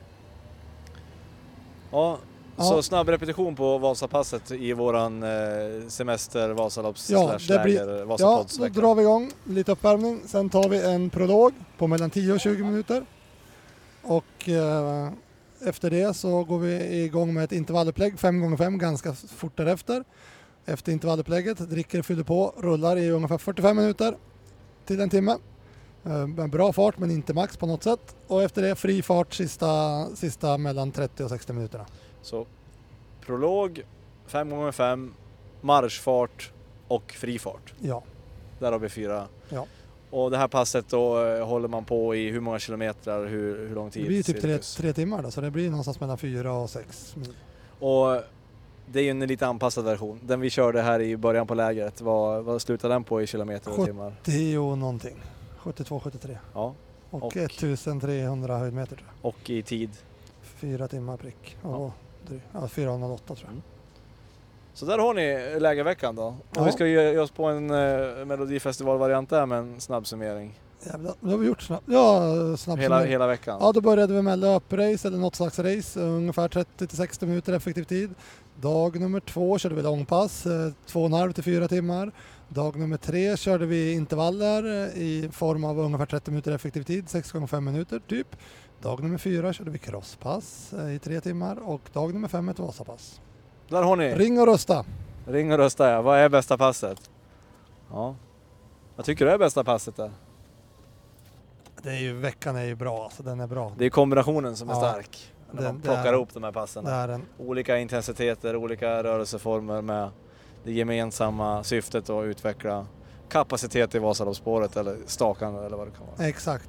Ja, så snabb repetition på Vasapasset i våran semester Vasalopps /läger Vasapoddsvecka. Då drar vi igång lite uppvärmning. Sen tar vi en prolog på mellan 10 och 20 minuter. Och efter det så går vi igång med ett intervallupplägg 5x5 ganska fort därefter. Efter intervallupplägget dricker, fyller på, rullar i ungefär 45 minuter till en timme. Med bra fart men inte max på något sätt. Och efter det fri fart sista mellan 30 och 60 minuterna. Så prolog, 5x5, marschfart och fri fart. Ja. Där har vi 4. Ja. Och det här passet då håller man på i hur många kilometer, hur lång tid? Det blir typ 3 timmar då, så det blir någonstans mellan 4 och 6 mil. Och det är ju en lite anpassad version. Den vi körde här i början på lägret, vad slutade den på i kilometer och timmar? 70 och någonting. 72-73. Ja. Och 1300 höjdmeter tror jag. Och i tid? 4 timmar prick. Ja. 408 tror jag. Så där har ni lägerveckan då. Ja. Och vi ska ge oss på en Melodifestival-variant där med en snabb summering. Ja, det har vi gjort snabb hela veckan? Ja, då började vi med löprace eller något slags race. Ungefär 30-60 minuter effektiv tid. Dag nummer 2 körde vi långpass, 2,5 till 4 timmar. Dag nummer 3 körde vi intervaller i form av ungefär 30 minuter effektiv tid, 6x5 minuter typ. Dag nummer 4 körde vi crosspass i 3 timmar och dag nummer 5 ett Vasapass. Där har ni. Ring och rösta! Ring och rösta, ja. Vad är bästa passet? Ja. Vad tycker du är bästa passet där? Veckan är ju bra, alltså den är bra. Det är kombinationen som är stark. När man plockar ihop de här passen. Olika intensiteter, olika rörelseformer med det gemensamma syftet att utveckla kapacitet i Vasaloppsspåret eller stakan eller vad det kan vara. Exakt.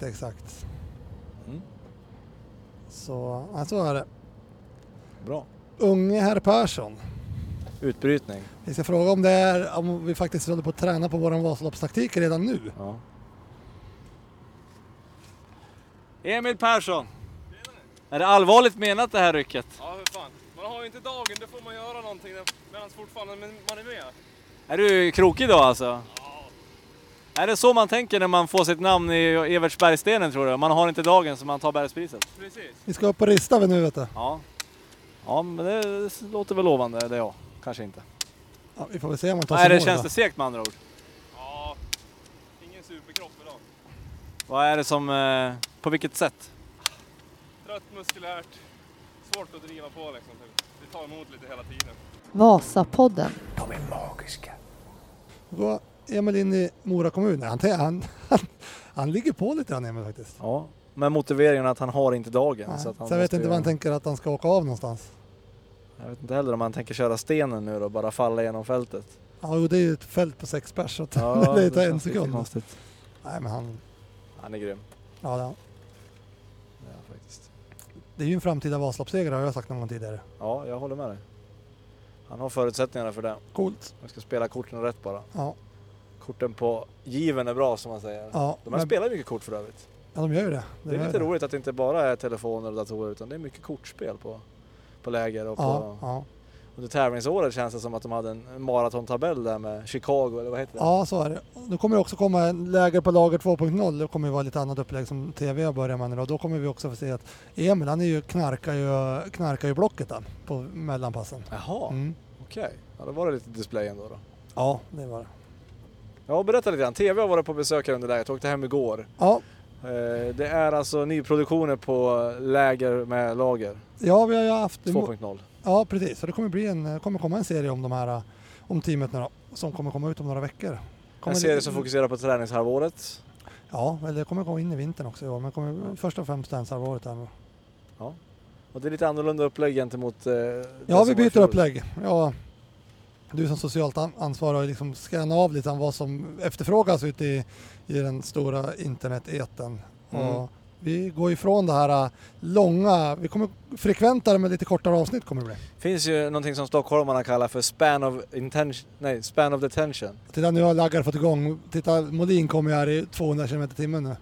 Så är det. Bra. Unge herr Persson. Utbrytning. Vi ska fråga om vi faktiskt håller på att träna på våran Vasaloppstaktik redan nu. Ja. Emil Persson. Är det allvarligt menat det här rycket? Ja, hur fan. Man har ju inte dagen, då får man göra någonting medan fortfarande man är med. Är du krokig då alltså? Ja. Är det så man tänker när man får sitt namn i Evertsbergstenen tror du? Man har inte dagen så man tar bergspriset. Precis. Vi ska upp och rista vi nu vet du. Ja. Ja, men det låter väl lovande, det kanske inte. Ja, vi får väl se om man tar sig känns det segt med andra ord? Ja, ingen superkropp idag. Vad är det som, på vilket sätt? Trött, muskulärt, svårt att driva på liksom. Det tar emot lite hela tiden. Vasapodden. De är magiska. Då är Emil in i Mora kommun. Han ligger på lite grann Emil faktiskt. Ja, med motiveringen att han har inte dagen. Nej, så att han jag vet inte vad han tänker att han ska åka av någonstans. Jag vet inte heller om han tänker köra stenen nu då, bara falla genom fältet. Ja, det är ju ett fält på 6 pers så det tar en sekund. Konstigt. Nej, men Han är grym. Ja, Ja, faktiskt. Det är ju en framtida Vasaloppsseger har jag sagt någon gång tidigare. Ja, jag håller med dig. Han har förutsättningarna för det. Coolt. Man ska spela korten rätt bara. Ja. Korten på given är bra som man säger. Ja, De har spelat mycket kort för övrigt. Ja, de gör ju det. Det är lite roligt att det inte bara är telefoner och datorer utan det är mycket kortspel på läger och på... Under tävlingsåret känns det som att de hade en maratontabell där med Chicago eller vad heter det? Ja, så är det. Nu kommer det också komma en läger på lager 2.0. Det kommer ju vara lite annat upplägg som TV har börjat med nu. Och då kommer vi också få se att Emil, han är ju knarkar ju blocket där på mellanpassen. Jaha, okej. Ja, då var det lite display ändå då. Ja, det var det. Ja, berätta lite grann. TV har varit på besök här under läget. Jag åkte hem igår. Ja. Det är alltså nyproduktioner på läger med lager. Ja, vi har ju haft 2.0. Ja, precis. Så det kommer komma en serie om de här om teamet nu då, som kommer komma ut om några veckor. En serie som fokuserar på träningshalvåret. Ja, eller det kommer gå in i vintern också i år, men kommer först och främst träningshalvåret här nu. Ja. Och det är lite annorlunda upplägg gentemot ja, vi byter upplägg. Ja, du som socialt ansvarig har liksom scanna av lite vad som efterfrågas ute i den stora internet-eten. Och vi går ifrån det här långa, vi kommer frekventare med lite kortare avsnitt kommer det bli. Finns ju någonting som stockholmarna kallar för span of detention. Titta, nu har Laggar fått igång. Titta, Molin kommer här i 200 km/h nu.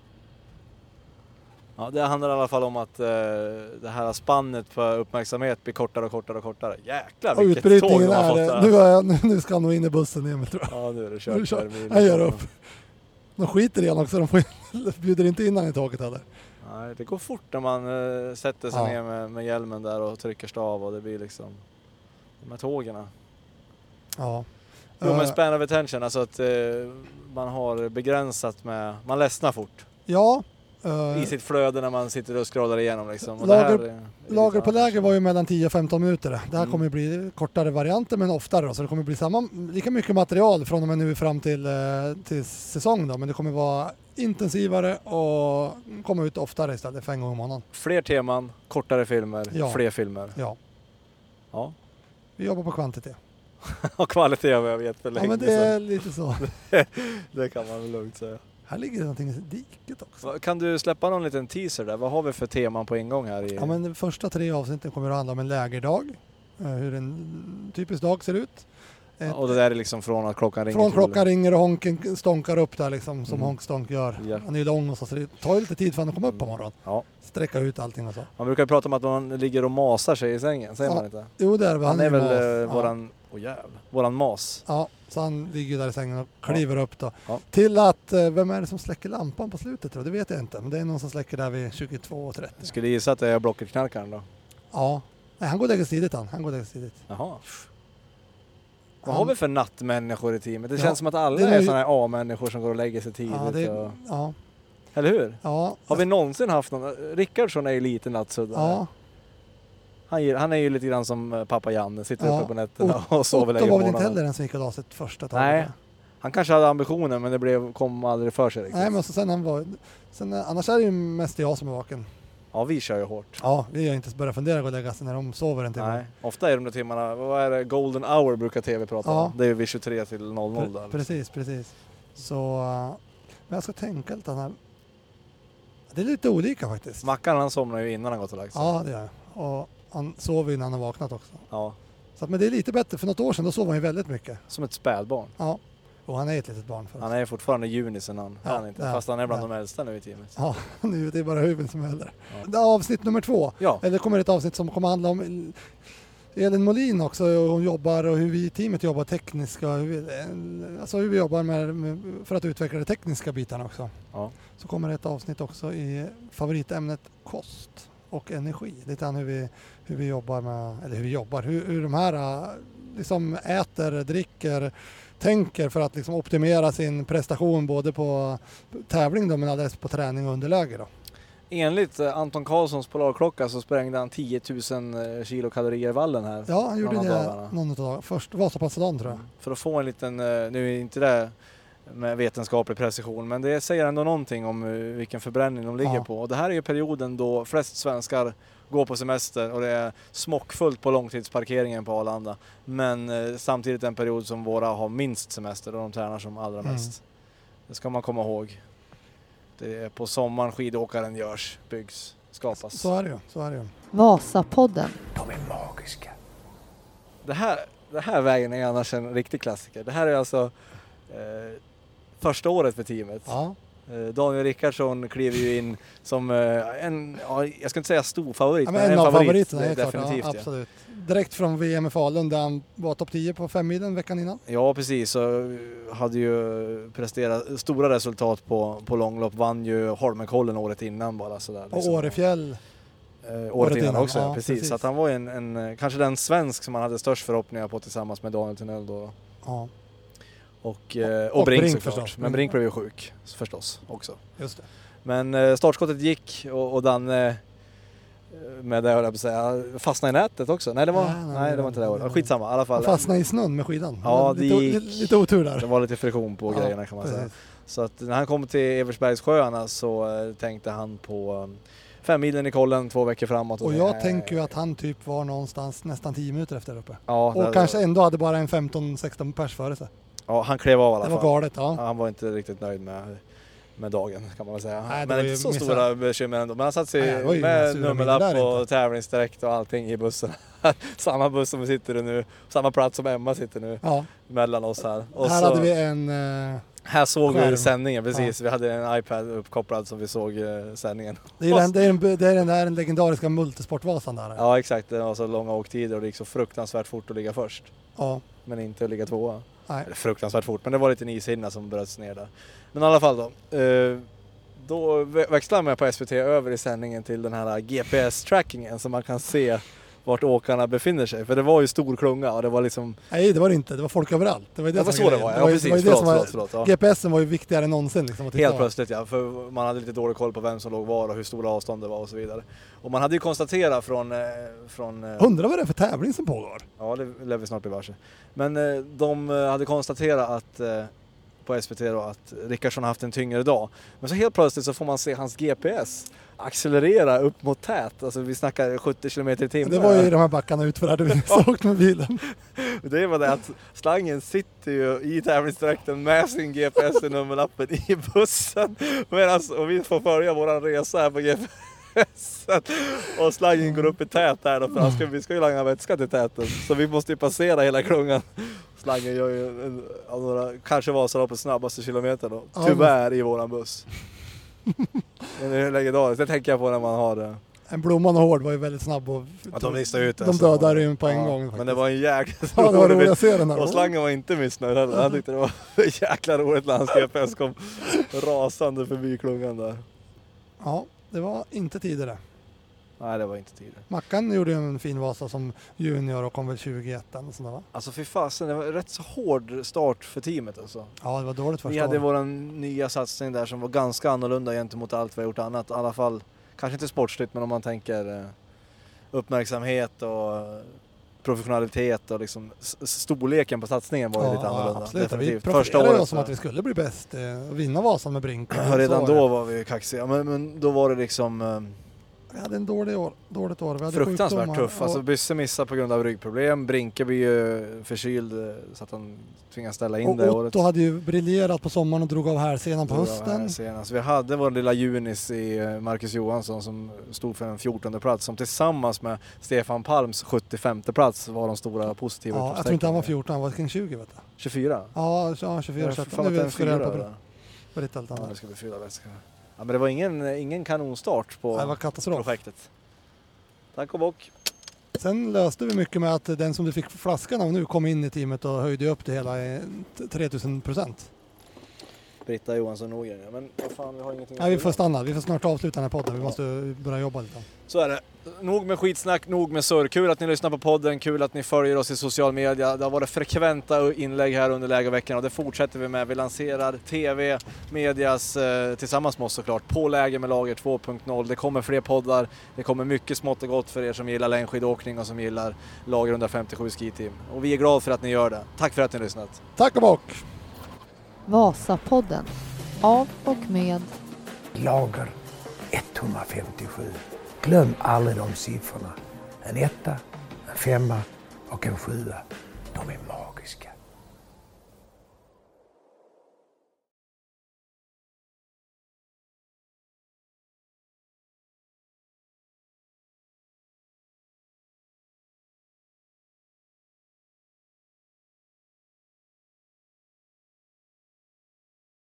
Ja, det handlar i alla fall om att det här spannet på uppmärksamhet blir kortare och kortare och kortare. Jäklar vilket tåg de har fått där. Nu ska han nog in i bussen Emil tror jag. Ja, nu är det kört. Han gör upp. De skiter i honom också, de bjuder inte in han i tåget heller. Nej, det går fort när man sätter sig ner med hjälmen där och trycker stav och det blir liksom de här tågerna. Ja. Jo, men span of attention, alltså att man har begränsat med, man ledsnar fort. Ja. I sitt flöde när man sitter och scrollar igenom liksom. Och lager på läger var ju mellan 10 och 15 minuter. Det här kommer bli kortare varianter men oftare då, så det kommer bli lika mycket material från och med nu fram till säsong då, men det kommer vara intensivare och komma ut oftare istället för en gång i månaden. Fler teman, kortare filmer, fler filmer. Ja. Vi jobbar på kvantitet. Och kvalitet har jag vet för länge. Ja, men det är lite så. Det kan man väl lugnt säga. Här ligger det någonting i diket också. Kan du släppa någon liten teaser där? Vad har vi för teman på ingång här? Ja, men de första 3 avsnitten kommer att handla om en lägerdag. Hur en typisk dag ser ut. Och det där är liksom från att klockan ringer? Från klockan ringer och honken stånkar upp där liksom, som honkstonk gör. Ja. Han är ju lång och så det tar ju lite tid för att komma upp på morgonen. Ja. Sträcka ut allting och så. Man brukar prata om att man ligger och masar sig i sängen, säger man inte? Jo, det är det. Han är väl våran mas. Ja, så han ligger där i sängen och kliver upp då. Ja. Till att, vem är det som släcker lampan på slutet då? Det vet jag inte, men det är någon som släcker där vid 22:30. Jag skulle gissa att det är Blocket-knarkaren då? Ja, nej, han går lägga tidigt Jaha. Vad har vi för nattmänniskor i teamet? Det känns som att alla är sådana här A-människor som går och lägger sig tidigt. Ja. Eller hur? Ja. Har vi någonsin haft någon? Rickardsson är ju lite nattsudda. Ja. Han är ju lite grann som pappa Janne, sitter uppe på nätterna och sover längre. Otto var väl inte heller den som gick och la sitt första tag? Nej, han kanske hade ambitioner men det kom aldrig för sig riktigt. Nej, men annars är det ju mest jag som är vaken. Ja, vi kör ju hårt. Ja, vi har inte börjat fundera på att lägga sig när de sover en timme. Nej, ofta är de där timmarna, vad är det, golden hour brukar tv prata om. Det är ju vid 23 till 00 där. Precis. Så, men jag ska tänka lite här. Det är lite olika faktiskt. Mackan han somnar ju innan han gått och lagt sig. Ja, det gör jag. Och han sover innan han har vaknat också. Ja. Så, men det är lite bättre, för något år sedan då sov han ju väldigt mycket. Som ett spädbarn. Ja. Och han är ett litet barn för oss. Han är fortfarande junisen han inte. Fast han är bland de äldsta nu i teamet. Ja, nu det är bara huvudet som är äldre. Ja. Avsnitt nummer 2. Ja. Eller kommer ett avsnitt som kommer handla om Elin Molin också. Och hon jobbar och hur vi i teamet jobbar tekniska. Hur vi jobbar för att utveckla de tekniska bitarna också. Ja. Så kommer ett avsnitt också i favoritämnet kost och energi. Lite grann hur vi jobbar med, eller hur de här liksom äter, dricker, tänker för att liksom optimera sin prestation både på tävling då, men alldeles på träning och underläge då. Enligt Anton Karlssons polarklocka så sprängde han 10 000 kilokalorier i vallen här. Ja, han gjorde det någon av dagarna. Först Vasapassadan tror jag. För att få en liten, nu är inte det med vetenskaplig precision, men det säger ändå någonting om vilken förbränning de ligger på. Och det här är ju perioden då flest svenskar går på semester och det är smockfullt på långtidsparkeringen på Arlanda. Men samtidigt en period som våra har minst semester och de tränar som allra mest. Det ska man komma ihåg. Det är på sommaren skidåkaren byggs, skapas. Så är det ju. Vasapodden. De är magiska. Det här vägen är annars en riktig klassiker. Det här är alltså första året för teamet. Ja. Daniel Rickardsson kliver ju in som jag ska inte säga stor favorit, men en av favoriterna är definitivt. Ja, absolut. Direkt från VM i Falun där han var topp 10 på 5-milen veckan innan. Ja, precis. Så hade ju presterat stora resultat på långlopp. Vann ju Holmenkollen året innan bara sådär. Och Årefjäll. Året innan också, ja, precis. Så att han var en kanske den svensk som man hade störst förhoppningar på tillsammans med Daniel Tunnell då. Ja. Och Brink såklart. Förstås. Men Brink blev ju sjuk förstås också. Just det. Men startskottet gick och Danne med det jag på säga fastnade i nätet också. Nej, det var inte det året. Skitsamma i alla fall. Han fastnade i snön med skidan. Ja, lite otur där. Det var lite friktion på grejerna kan man säga. Så att när han kom till Eversbergssjöarna så tänkte han på 5-milen i Kollen 2 veckor framåt. Och jag tänker ju att han typ var någonstans nästan 10 minuter efter uppe. Ja, och kanske ändå hade bara en 15-16 pers före sig. Ja, han klev av i alla fall. Det var galet, ja. Han var inte riktigt nöjd med dagen kan man väl säga. Nej, men inte så stora bekymmer ändå. Men han satt sig med nummerlapp och tävlingsdirekt och allting i bussen. Samma buss som vi sitter i nu. Samma plats som Emma sitter nu mellan oss här. Och här hade vi Här såg skärm. vi sändningen, precis. Ja. Vi hade en iPad uppkopplad som vi såg sändningen. Det är den där legendariska multisportvasan där. Ja, exakt. Det var så långa åktider och det gick så fruktansvärt fort att ligga först. Ja. Men inte att ligga tvåa. Nej. Eller fruktansvärt fort, men det var lite en ishinna som bröts ner där. Men i alla fall då växlar man på SVT över i sändningen till den här GPS-trackingen så man kan se vart åkarna befinner sig. För det var ju stor klunga och det var liksom... Nej, det var det inte. Det var folk överallt. Det var ju det, det var så det var. Ja, precis. Förlåt. Ja. GPSen var ju viktigare än någonsin. Liksom, helt plötsligt, ja. För man hade lite dålig koll på vem som låg var och hur stora avstånd det var och så vidare. Och man hade ju konstaterat från undrar vad det är för tävling som pågår? Ja, det lär vi snart bli varse. Men de hade konstaterat att på SVT då att Rickardsson har haft en tyngre dag. Men så helt plötsligt så får man se hans GPS accelerera upp mot tät. Alltså vi snackar 70 km i timmen. Det var ju de här backarna utför där vi såg med bilen. Det var det att slangen sitter ju i tävlingsdräkten med sin GPS i nummerlappen i bussen. Och vi får följa våran resa här på GPSen. Och slangen går upp i tät här då, för vi ska ju langa vätska till täten. Så vi måste ju passera hela klungan. Slangen gör ju kanske Vasaloppets snabbaste kilometer då. Tyvärr i våran buss. Men det är legendariskt. Det tänker jag på när man har det. En Blomman och Hård var ju väldigt snabb och de listade ut det. De dödade ju på en gång. Faktiskt. Men det var en jäkla roligt. Och slangen var inte missnöjd heller. Han tyckte det var jäkla roligt när hans GPS kom rasande förbi klungan där. Ja, det var inte tidigare. Nej, det var inte tidigare. Mackan gjorde ju en fin Vasa som junior och kom väl 21 och sådär, va? Alltså för fasen, det var rätt så hård start för teamet alltså. Ja, det var dåligt första. Vi hade våran nya satsning där som var ganska annorlunda gentemot allt vi har gjort annat. I alla fall, kanske inte sportsligt, men om man tänker uppmärksamhet och professionalitet och liksom storleken på satsningen var ju lite annorlunda. Absolut. Vi profilerade oss som att vi skulle bli bäst och vinna Vasan med Brink. Redan då var vi kaxiga, men då var det liksom... Vi hade en dåligt år. Vi hade fruktansvärt tuff. Alltså Bysse missade på grund av ryggproblem. Brinke blir ju förkyld så att han tvingas ställa in det året. Otto hade ju briljerat på sommaren och drog av härsenan på hösten. Så vi hade vår lilla Junis i Marcus Johansson som stod för en 14:e plats som tillsammans med Stefan Palms 75:e plats var de stora positiva. Ja, jag tror inte han var 14, han var kring 20 vet du. 24? Ja 24. Nu ska bli fyra väskor. Ja, men det var ingen kanonstart på projektet. Tack och bock. Sen löste vi mycket med att den som du fick flaskan av nu kom in i teamet och höjde upp det hela 3000%. Britta Johansson Norgren, men vad fan, vi har ingenting. Nej, vi får stanna. Vi får snart avsluta den här podden. Vi måste börja jobba lite. Så är det. Nog med skitsnack, nog med surr. Kul att ni lyssnar på podden, kul att ni följer oss i social media. Det har varit frekventa inlägg här under lägerveckan och det fortsätter vi med. Vi lanserar TV, medias tillsammans med oss såklart på Läger med Lager 2.0. Det kommer fler poddar, det kommer mycket smått och gott för er som gillar längdskidåkning och som gillar Lager 157 Ski Team. Och vi är glada för att ni gör det. Tack för att ni har lyssnat. Tack och bock! Vasapodden. Av och med Lager 157. Glöm aldrig de siffrorna. En 1, en 5 och en 7. De är magiska.